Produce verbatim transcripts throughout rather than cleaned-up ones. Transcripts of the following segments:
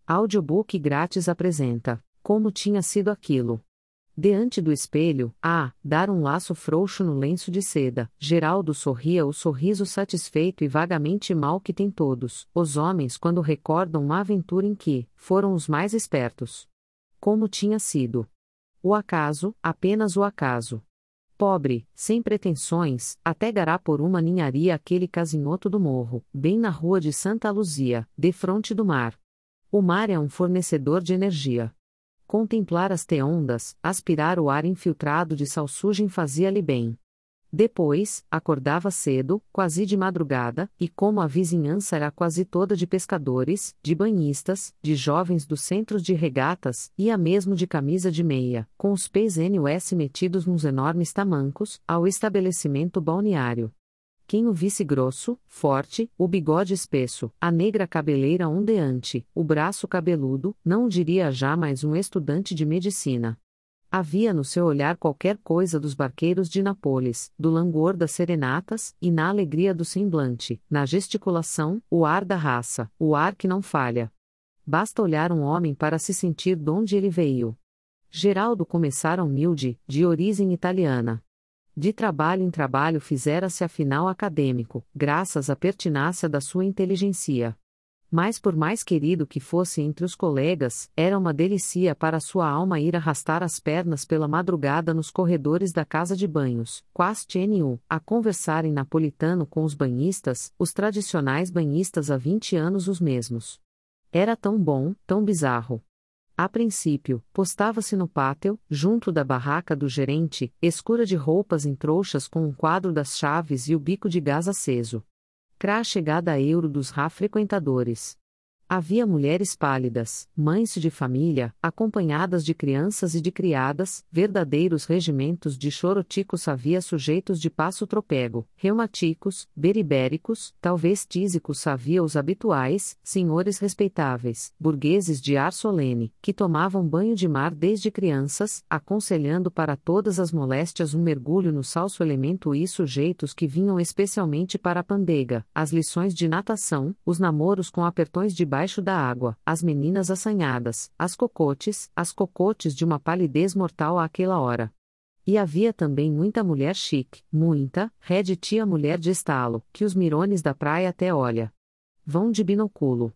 Audiobook grátis apresenta Como Tinha Sido Aquilo. Diante do espelho, a dar um laço frouxo no lenço de seda, Geraldo sorria o sorriso satisfeito e vagamente mau que tem todos os homens quando recordam uma aventura em que foram os mais espertos. Como tinha sido. O acaso, apenas o acaso. Pobre, sem pretensões, até gará por uma ninharia aquele casinhoto do morro, bem na rua de Santa Luzia, defronte do mar. O mar é um fornecedor de energia. Contemplar as teondas, aspirar o ar infiltrado de salsugem fazia-lhe bem. Depois, acordava cedo, quase de madrugada, e como a vizinhança era quase toda de pescadores, de banhistas, de jovens dos centros de regatas, ia mesmo de camisa de meia, com os pés nos metidos nos enormes tamancos, ao estabelecimento balneário. Quem o visse grosso, forte, o bigode espesso, a negra cabeleira ondeante, o braço cabeludo, não diria jamais um estudante de medicina. Havia no seu olhar qualquer coisa dos barqueiros de Nápoles, do langor das serenatas, e na alegria do semblante, na gesticulação, o ar da raça, o ar que não falha. Basta olhar um homem para se sentir donde ele veio. Geraldo começara humilde, de origem italiana. De trabalho em trabalho fizera-se afinal acadêmico, graças à pertinácia da sua inteligência. Mas por mais querido que fosse entre os colegas, era uma delícia para sua alma ir arrastar as pernas pela madrugada nos corredores da casa de banhos, quas tnu, a conversar em napolitano com os banhistas, os tradicionais banhistas há vinte anos os mesmos. Era tão bom, tão bizarro. A princípio, postava-se no pátio, junto da barraca do gerente, escura de roupas em trouxas com um quadro das chaves e o bico de gás aceso. Crá chegada a euro dos rá frequentadores. Havia mulheres pálidas, mães de família, acompanhadas de crianças e de criadas, verdadeiros regimentos de choroticos havia sujeitos de passo tropego, reumaticos, beribéricos, talvez tísicos havia os habituais, senhores respeitáveis, burgueses de ar solene, que tomavam banho de mar desde crianças, aconselhando para todas as moléstias um mergulho no salso elemento e sujeitos que vinham especialmente para a pandega, as lições de natação, os namoros com apertões de debaixo da água, as meninas assanhadas, as cocotes, as cocotes de uma palidez mortal àquela hora. E havia também muita mulher chique, muita, red tia mulher de estalo, que os mirones da praia até olha. Vão de binóculo.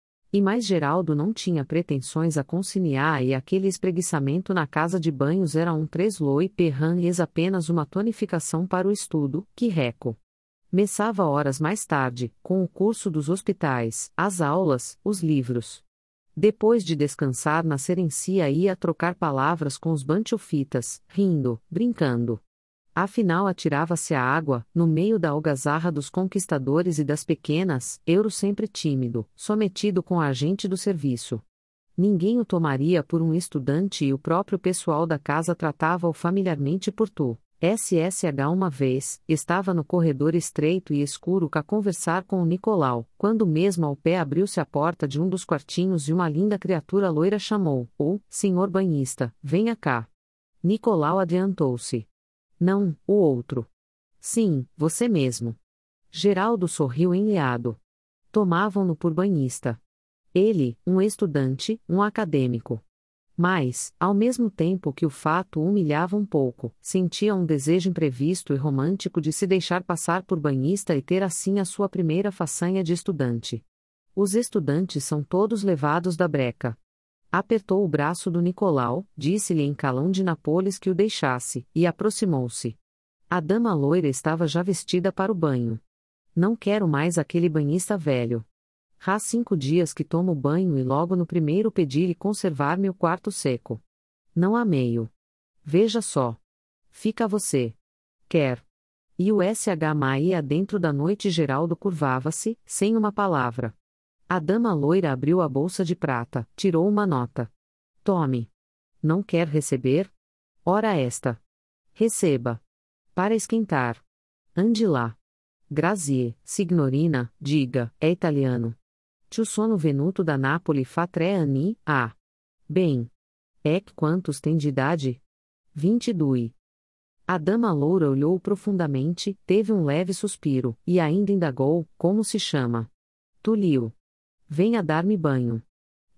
E mais Geraldo não tinha pretensões a conciliar e aquele espreguiçamento na casa de banhos era um tresloi perran ex apenas uma tonificação para o estudo, que reco. Messava horas mais tarde, com o curso dos hospitais, as aulas, os livros. Depois de descansar na serencia ia trocar palavras com os banchofitas, rindo, brincando. Afinal atirava-se à água, no meio da algazarra dos conquistadores e das pequenas, euro sempre tímido, sometido com a agente do serviço. Ninguém o tomaria por um estudante e o próprio pessoal da casa tratava-o familiarmente por tu. S S H uma vez, estava no corredor estreito e escuro a conversar com o Nicolau, quando mesmo ao pé abriu-se a porta de um dos quartinhos e uma linda criatura loira chamou, "Oh, senhor banhista, venha cá." Nicolau adiantou-se. "Não, o outro." "Sim, você mesmo." Geraldo sorriu enleado. Tomavam-no por banhista. Ele, um estudante, um acadêmico. Mas, ao mesmo tempo que o fato o humilhava um pouco, sentia um desejo imprevisto e romântico de se deixar passar por banhista e ter assim a sua primeira façanha de estudante. Os estudantes são todos levados da breca. Apertou o braço do Nicolau, disse-lhe em calão de Nápoles que o deixasse, e aproximou-se. A dama loira estava já vestida para o banho. "Não quero mais aquele banhista velho. Há cinco dias que tomo banho e logo no primeiro pedi-lhe conservar-me o quarto seco. Não há meio. Veja só. Fica você. Quer." E o S H ia dentro da noite. Geraldo curvava-se, sem uma palavra. A dama loira abriu a bolsa de prata, tirou uma nota. "Tome. Não quer receber? Ora esta. Receba. Para esquentar. Ande lá. Grazie, signorina, diga, é italiano. Tu sono venuto da Napoli fa tre anni, ah. Bem. Ec quantos tem de idade? Vinte e due. A dama loura olhou profundamente, teve um leve suspiro, e ainda indagou, como se chama? Tulio. Venha dar-me banho.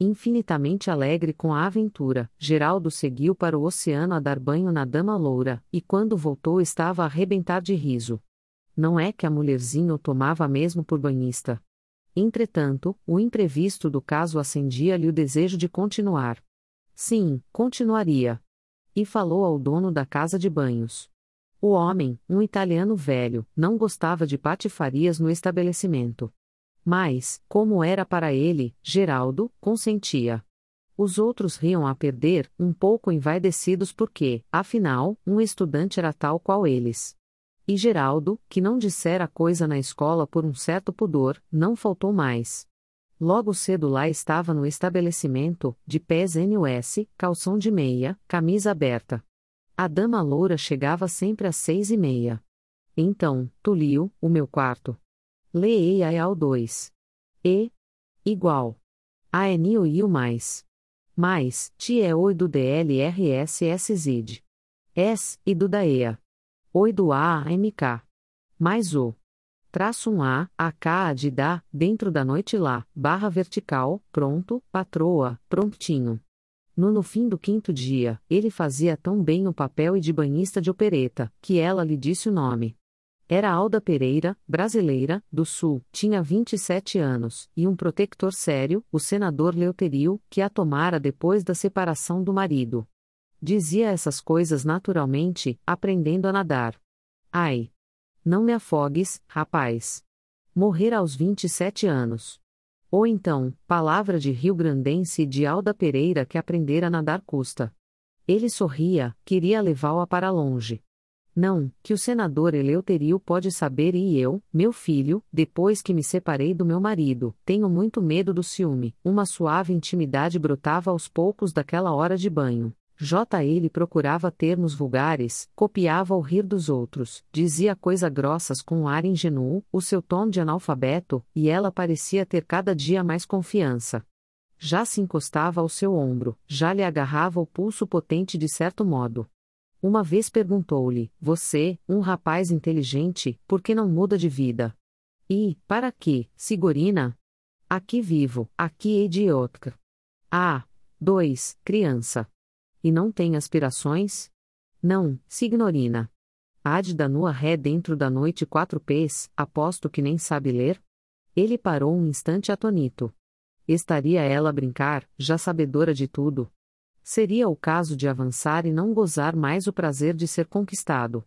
Infinitamente alegre com a aventura, Geraldo seguiu para o oceano a dar banho na dama loura, e quando voltou estava a arrebentar de riso. Não é que a mulherzinha o tomava mesmo por banhista. Entretanto, o imprevisto do caso acendia-lhe o desejo de continuar. Sim, continuaria. E falou ao dono da casa de banhos. O homem, um italiano velho, não gostava de patifarias no estabelecimento. Mas, como era para ele, Geraldo, consentia. Os outros riam a perder, um pouco envaidecidos porque, afinal, um estudante era tal qual eles. E Geraldo, que não dissera coisa na escola por um certo pudor, não faltou mais. Logo cedo lá estava no estabelecimento, de pés nos, calção de meia, camisa aberta. A dama loura chegava sempre às seis e meia. Então, Tulio, o meu quarto. Leei a ao dois. E. Igual. A enio e o mais. Mais, ti é oi do D L R S S zid. S, e do da E A. Oi do A A M K. Mais o. Traço um A, A K de da, dentro da noite lá, barra vertical, pronto, patroa, promptinho. No no fim do quinto dia, ele fazia tão bem o papel e de banhista de opereta, que ela lhe disse o nome. Era Alda Pereira, brasileira, do Sul, tinha vinte e sete anos, e um protector sério, o senador Leuterio, que a tomara depois da separação do marido. Dizia essas coisas naturalmente, aprendendo a nadar. Ai! Não me afogues, rapaz. Morrer aos vinte e sete anos. Ou então, palavra de rio-grandense e de Alda Pereira que aprender a nadar custa. Ele sorria, queria levá-la para longe. Não, que o senador Eleuterio pode saber e eu, meu filho, depois que me separei do meu marido, tenho muito medo do ciúme. Uma suave intimidade brotava aos poucos daquela hora de banho. J. Ele procurava termos vulgares, copiava o rir dos outros, dizia coisas grossas com um ar ingênuo, o seu tom de analfabeto, e ela parecia ter cada dia mais confiança. Já se encostava ao seu ombro, já lhe agarrava o pulso potente de certo modo. Uma vez perguntou-lhe, você, um rapaz inteligente, por que não muda de vida? E, para quê, Sigorina? Aqui vivo, aqui hei de outra. Ah, dois, criança. E não tem aspirações? Não, Signorina. Há-de da nua ré dentro da noite quatro pés, aposto que nem sabe ler? Ele parou um instante atônito. Estaria ela a brincar, já sabedora de tudo? Seria o caso de avançar e não gozar mais o prazer de ser conquistado.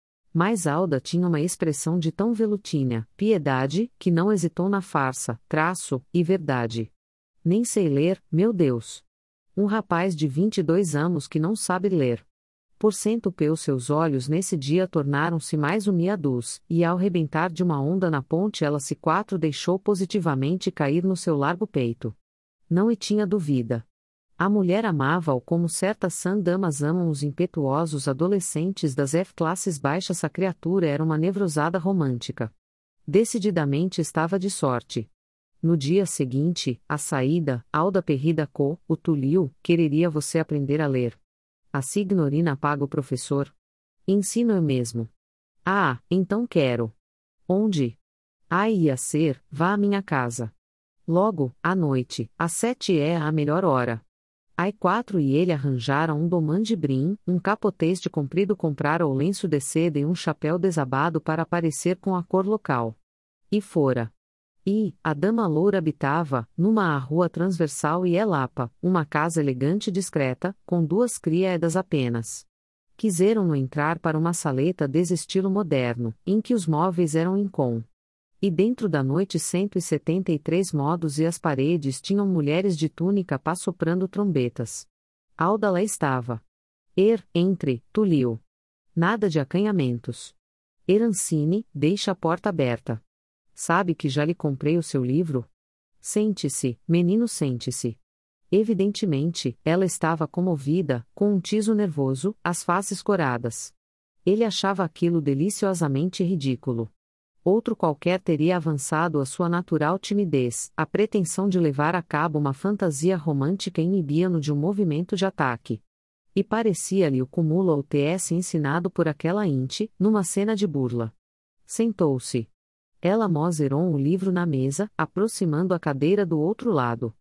Mas Alda tinha uma expressão de tão velutina, piedade, que não hesitou na farsa, traço, e verdade. Nem sei ler, meu Deus. Um rapaz de vinte e dois anos que não sabe ler. Por cento peu seus olhos nesse dia tornaram-se mais humiados, e ao rebentar de uma onda na ponte ela se quatro deixou positivamente cair no seu largo peito. Não e tinha dúvida. A mulher amava-o como certas sã damas amam os impetuosos adolescentes das F-classes baixas. A criatura era uma nevrosada romântica. Decididamente estava de sorte. No dia seguinte, à saída, Alda Perrida co, o Tulio, quereria você aprender a ler. A Signorina paga o professor. Ensino eu mesmo. Ah, então quero. Onde? Ah, ia ser, vá à minha casa. Logo, à noite, às sete é a melhor hora. Ai quatro e ele arranjara um domã de brim, um capotês de comprido comprara o lenço de seda e um chapéu desabado para aparecer com a cor local. E fora. E, a dama loura habitava, numa rua transversal e elapa, uma casa elegante e discreta, com duas criadas apenas. Quiseram-no entrar para uma saleta desse estilo moderno, em que os móveis eram incom. E dentro da noite cento e setenta e três modos e as paredes tinham mulheres de túnica pá soprando trombetas. Alda lá estava. Er, entre, Tulio. Nada de acanhamentos. Erancine, deixa a porta aberta. Sabe que já lhe comprei o seu livro? Sente-se, menino, sente-se. Evidentemente, ela estava comovida, com um tiso nervoso, as faces coradas. Ele achava aquilo deliciosamente ridículo. Outro qualquer teria avançado a sua natural timidez, a pretensão de levar a cabo uma fantasia romântica inibia-no de um movimento de ataque. E parecia-lhe o cúmulo ou tivesse ensinado por aquela inte, numa cena de burla. Sentou-se. Ela moserou o livro na mesa, aproximando a cadeira do outro lado.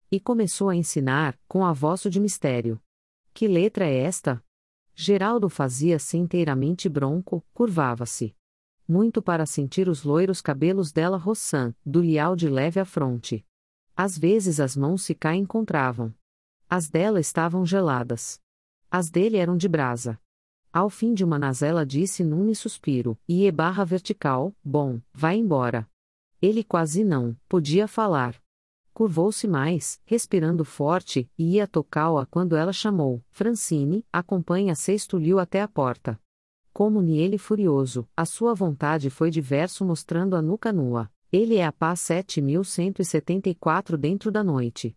E começou a ensinar, com a voz de mistério. Que letra é esta? Geraldo fazia-se inteiramente bronco, curvava-se. Muito para sentir os loiros cabelos dela roçando, do lial de leve à fronte. Às vezes as mãos se cá encontravam. As dela estavam geladas. As dele eram de brasa. Ao fim de uma nasela disse num suspiro, e barra vertical, bom, vai embora. Ele quase não podia falar. Curvou-se mais, respirando forte, e ia tocá-la quando ela chamou, Francine, acompanha-se Tulio até a porta. Como-ne ele furioso, a sua vontade foi de verso mostrando a nuca nua. Ele é a paz sete mil cento e setenta e quatro dentro da noite.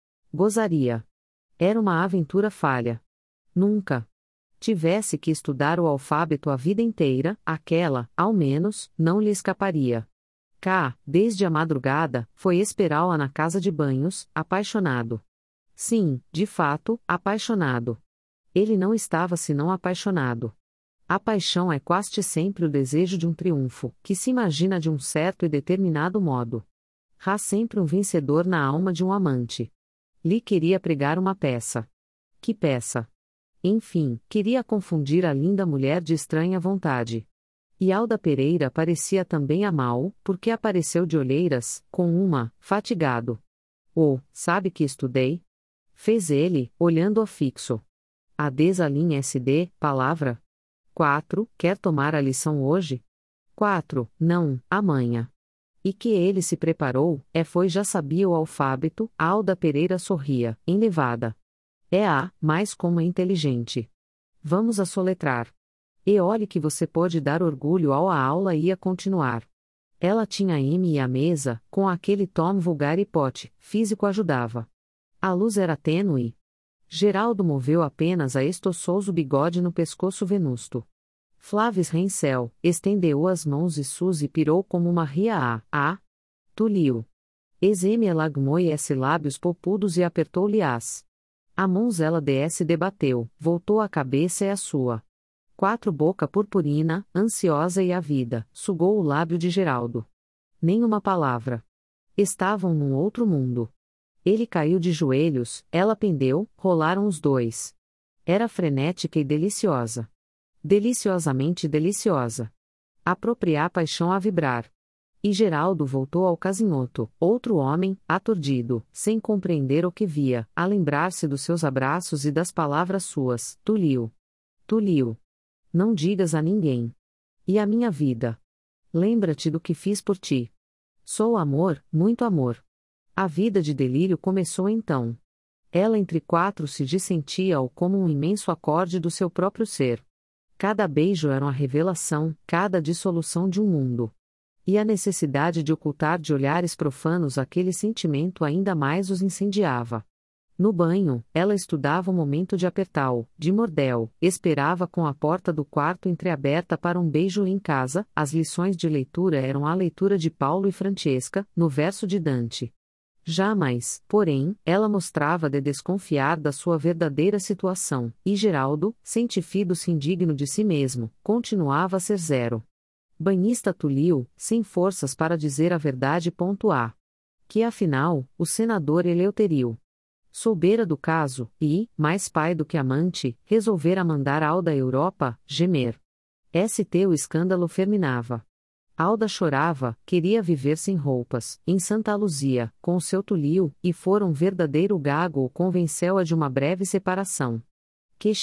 Gozaria. Era uma aventura falha. Nunca tivesse que estudar o alfabeto a vida inteira, aquela, ao menos, não lhe escaparia. Cá, desde a madrugada, foi esperá-la na casa de banhos, apaixonado. Sim, de fato, apaixonado. Ele não estava senão apaixonado. A paixão é quase sempre o desejo de um triunfo, que se imagina de um certo e determinado modo. Há sempre um vencedor na alma de um amante. Lhe queria pregar uma peça. Que peça? Enfim, queria confundir a linda mulher de estranha vontade. E Alda Pereira parecia também amá-lo, porque apareceu de olheiras, com uma, fatigado. Oh, sabe que estudei? Fez ele, olhando-a fixo. A desalinha S D, palavra. quatro. Quer tomar a lição hoje? quatro. Não, amanhã. E que ele se preparou, é foi já sabia o alfabeto, Alda Pereira sorria, enlevada. É a, mais como é inteligente. Vamos a soletrar. E olhe que você pode dar orgulho ao a aula ia continuar. Ela tinha M e a mesa, com aquele tom vulgar e pote, físico ajudava. A luz era tênue. Geraldo moveu apenas a estoçoso bigode no pescoço venusto. Flávio Reincel estendeu as mãos e Suzy pirou como uma ria a, a. Tulio. Exeme elagmou s lábios popudos e apertou-lhe as. A mãozela ds debateu, voltou a cabeça e a sua. Quatro boca purpurina, ansiosa e ávida, sugou o lábio de Geraldo. Nenhuma palavra. Estavam num outro mundo. Ele caiu de joelhos, ela pendeu, rolaram os dois. Era frenética e deliciosa. Deliciosamente deliciosa. Apropriar paixão a vibrar. E Geraldo voltou ao casinhoto, outro homem, aturdido, sem compreender o que via, a lembrar-se dos seus abraços e das palavras suas, Tulio. Tulio. Não digas a ninguém. E a minha vida? Lembra-te do que fiz por ti. Sou amor, muito amor. A vida de delírio começou então. Ela entre quatro se dissentia-o como um imenso acorde do seu próprio ser. Cada beijo era uma revelação, cada dissolução de um mundo. E a necessidade de ocultar de olhares profanos aquele sentimento ainda mais os incendiava. No banho, ela estudava o momento de apertá-lo, de mordel, esperava com a porta do quarto entreaberta para um beijo em casa, as lições de leitura eram a leitura de Paulo e Francesca, no verso de Dante. Jamais, porém, ela mostrava de desconfiar da sua verdadeira situação, e Geraldo, sentindo-se indigno de si mesmo, continuava a ser zero. Banhista Tulio, sem forças para dizer a verdade. A. Que afinal, o senador Eleutério soubera do caso, e, mais pai do que amante, resolvera mandar Alda à Europa, gemer. St. O escândalo ferminava. Alda chorava, queria viver sem roupas, em Santa Luzia, com o seu Tulio, e fora um verdadeiro gago o convenceu-a de uma breve separação. Que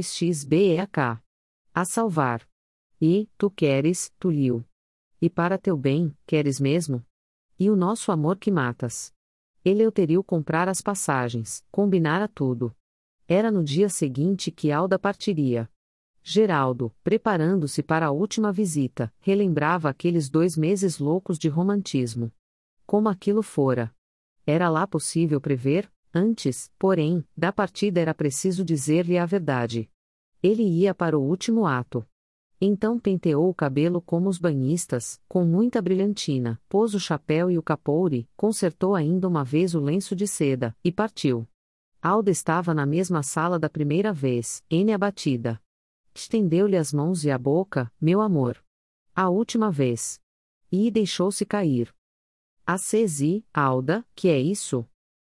xxxbek. A salvar. E, tu queres, Tulio. E para teu bem, queres mesmo? E o nosso amor que matas. Eleutério comprar as passagens, combinara tudo. Era no dia seguinte que Alda partiria. Geraldo, preparando-se para a última visita, relembrava aqueles dois meses loucos de romantismo. Como aquilo fora. Era lá possível prever? Antes, porém, da partida era preciso dizer-lhe a verdade. Ele ia para o último ato. Então penteou o cabelo como os banhistas, com muita brilhantina, pôs o chapéu e o capoure, consertou ainda uma vez o lenço de seda, e partiu. Alda estava na mesma sala da primeira vez, N abatida. Estendeu-lhe as mãos e a boca, meu amor. A última vez. E deixou-se cair. Acesi, Alda, que é isso?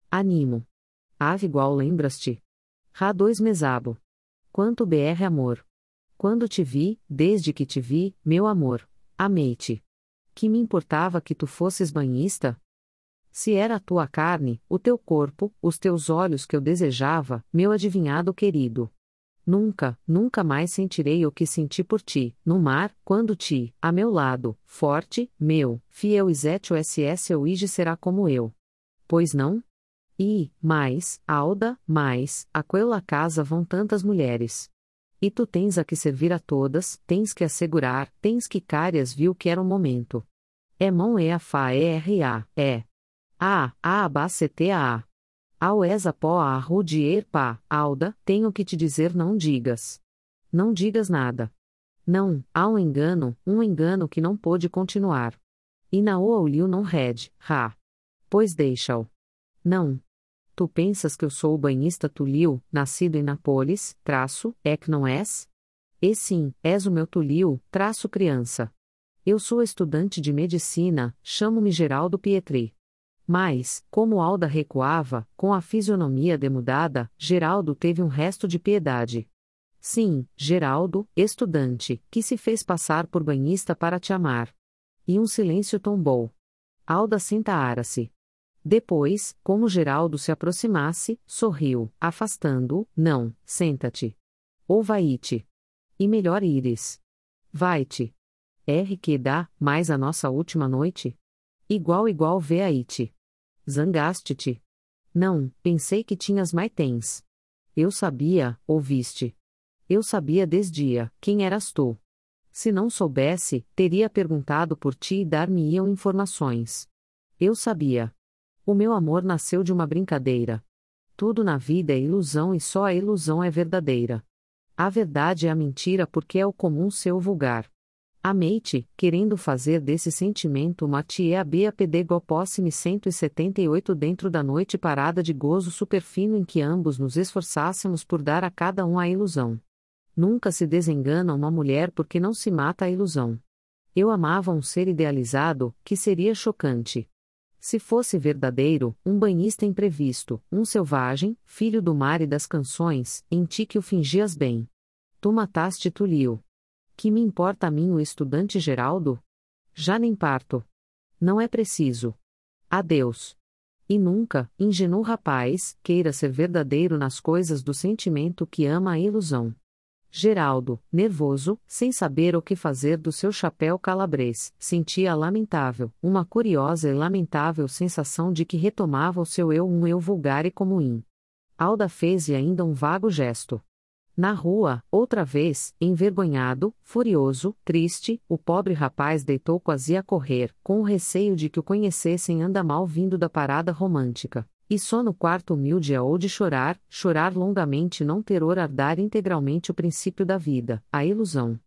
Animo. Ave igual lembras-te. Rá dois mesabo. Quanto br amor. Quando te vi, desde que te vi, meu amor, amei-te. Que me importava que tu fosses banhista? Se era a tua carne, o teu corpo, os teus olhos que eu desejava, meu adivinhado querido. Nunca, nunca mais sentirei o que senti por ti, no mar, quando ti, a meu lado, forte, meu, fiel isétio ss ou ige será como eu. Pois não? E, mais, Alda, mais, aquela casa vão tantas mulheres. E tu tens a que servir a todas, tens que assegurar, tens que cárias viu que era o momento. É mão é a fa é r a, é. A, a abacete a. Ao esa pó a rudier pá, Alda, tenho que te dizer não digas. Não digas nada. Não, há um engano, um engano que não pôde continuar. E na oa o liu não red, ra. Pois deixa-o. Não. Tu pensas que eu sou o banhista Tulio, nascido em Nápoles, traço, é que não és? E sim, és o meu Tulio, traço criança. Eu sou estudante de medicina, chamo-me Geraldo Pietri. Mas, como Alda recuava, com a fisionomia demudada, Geraldo teve um resto de piedade. Sim, Geraldo, estudante, que se fez passar por banhista para te amar. E um silêncio tombou. Alda sentara-se. Depois, como Geraldo se aproximasse, sorriu, afastando-o, não, senta-te. Ou vai-te. E melhor ires. Vai-te. R que dá, mais a nossa última noite? Igual igual vê aí-te. Zangaste-te? Não, pensei que tinhas mais tens. Eu sabia, ouviste. Eu sabia desdia, quem eras tu. Se não soubesse, teria perguntado por ti e dar-me-iam informações. Eu sabia. O meu amor nasceu de uma brincadeira. Tudo na vida é ilusão e só a ilusão é verdadeira. A verdade é a mentira porque é o comum ser o vulgar. Amei-te, querendo fazer desse sentimento uma tia bapd gopossime cento e setenta e oito dentro da noite parada de gozo superfino em que ambos nos esforçássemos por dar a cada um a ilusão. Nunca se desengana uma mulher porque não se mata a ilusão. Eu amava um ser idealizado, que seria chocante. Se fosse verdadeiro, um banhista imprevisto, um selvagem, filho do mar e das canções, em ti que o fingias bem. Tu mataste Tulio. Que me importa a mim o estudante Geraldo? Já nem parto. Não é preciso. Adeus. E nunca, ingênuo rapaz, queira ser verdadeiro nas coisas do sentimento que ama a ilusão. Geraldo, nervoso, sem saber o que fazer do seu chapéu calabrês, sentia lamentável, uma curiosa e lamentável sensação de que retomava o seu eu um eu vulgar e comuim. Alda fez-lhe ainda um vago gesto. Na rua, outra vez, envergonhado, furioso, triste, o pobre rapaz deitou quase a correr, com o receio de que o conhecessem anda mal vindo da parada romântica. E só no quarto humilde a ou de chorar, chorar longamente não ter or dar integralmente o princípio da vida, a ilusão.